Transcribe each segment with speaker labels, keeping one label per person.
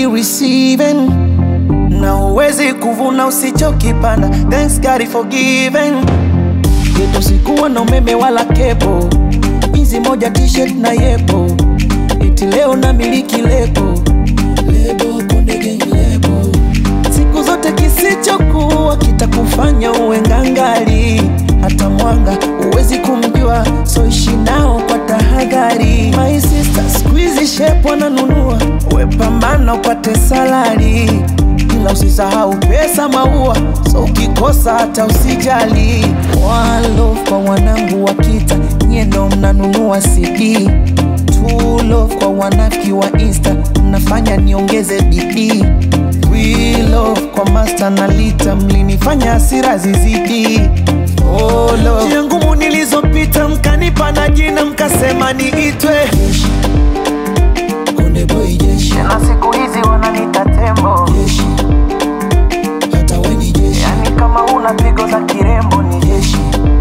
Speaker 1: be receiving, na uwezi kuvuna usichokipanda. Thanks God for giving. Geto sikuwa na umeme wala kepo, hizi moja t-shirt na yepo, eti leo na miliki lebo, lebo Konde Gang lebo. Siku zote kisichokuwa kitakufanya uwe ngangari, hata mwanga uwezi kumjua, so ishi nao kwa tahadhari. My sister squeeze shape wananunua, we pambana upate salary, ila usisahau pesa maua, so ukikosa hata usijali. One love kwa wanangu wa kita, nyie ndo mnanunua CD. True love kwa wanafiki wa Insta, mnafanya niongeze bidii. We love kwa master na lita, mlinifanya hasira zizidi. Oh love, njia ngumu nilizopita mkanipa na jina mkasema niitwe Jeshi, Konde Boy Jeshi. Na siku hizi wananiita tembo Jeshi, hata we ni jeshi. Yani kama una pigo za kirembo ni jeshi,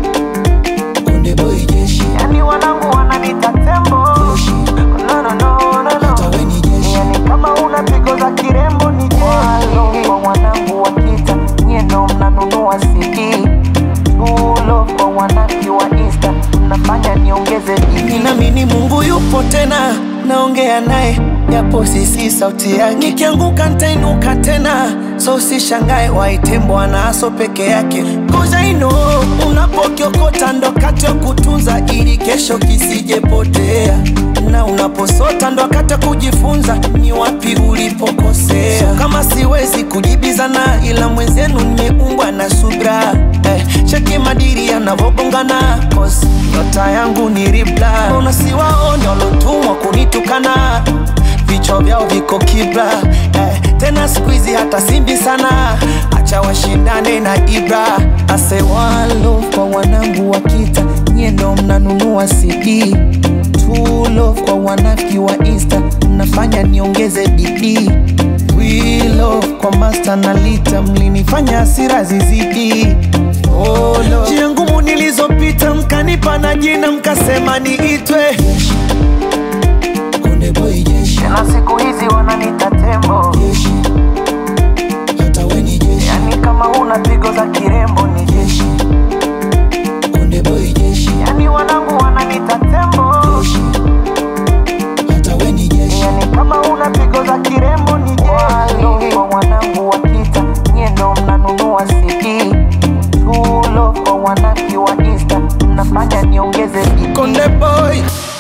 Speaker 1: Konde Boy Jeshi. Yani wanangu wananiita tembo Jeshi, no no no no no, hata we ni jeshi. Yani kama una pigo za kirembo ni jeshi. Walo kwa wanangu wakita, nyie ndo mnanunua CD. Ulo kwa wanaki wa Insta, mnafanya niongeze bidii. Ninaamini Mungu yupo tena, naongea naye japo sisi sauti yake. Nikianguka nitainuka tena, so usishangae waite Bwana aso peke yake. Cause I know unapokiokota ndo kati ya kutunza, ili kesho kisijepotea, na unaposota ndo kati ya kujifunza ni wapi ulipokosea. So kama siwezi kujibizana, ila mwenzenu nimeumbwa na subra. Cheki madiri yanavobongana, cause nyota yangu ni ribla. Unasiwaone walotumwa kunitukana, vichwa vyao viko kibla. Tena squeezy hata simbi sana, acha washindane na Ibra. I say one love kwa wanangu wakita, nyie ndo mnanunua CD. True love kwa wanafiki wa Insta, mnafanya niongeze bidii. We love kwa master na lita, mlinifanya hasira zizidi. Oh love, njia ngumu nilizopita mkanipa na jina mkasema niitwe Jeshi, Konde Boy Jeshi. Na siku hizi wananiita tembo Jeshi, hata we ni jeshi. Yani kama una pigo za kirembo ni jeshi, Konde Boy Jeshi. Yani wanangu wananiita tembo Jeshi, hata we ni jeshi. Yani kama una pigo za kirembo ni jeshi. Walo kwa wanangu wakita, nyie ndo mnanunua CD. True love kwa wanaki wa Insta, mnafanya niongeze bidii. Konde Boy